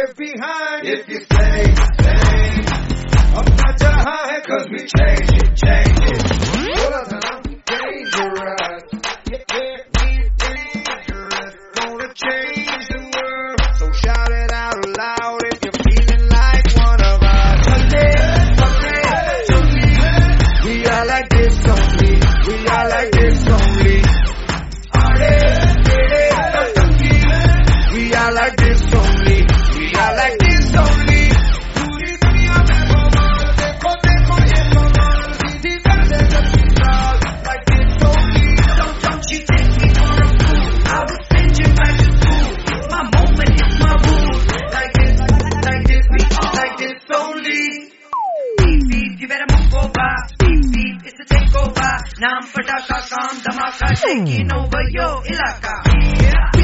it behind. If you stay, अपना जहाँ है, 'cause we change it. बोला था ना, dangerous. Yeah, we dangerous. Gonna change the world. So shout it out loud if you're feeling like one of us. We are like this only. We are like this only. We are like this only. We are like this only. पूरी दुनिया में कमाल, देखो देखो ये कमाल, सीधी करते सबकी चाल. Like this only. Don't you take me for a fool. I will send you back to school. It's my moment, it's my rule. Like this, we all like this only. Beep, you better move over. Beep, it's a takeover. Naam padaka, kaam dhamaka, taking over your ilaka. Yeah.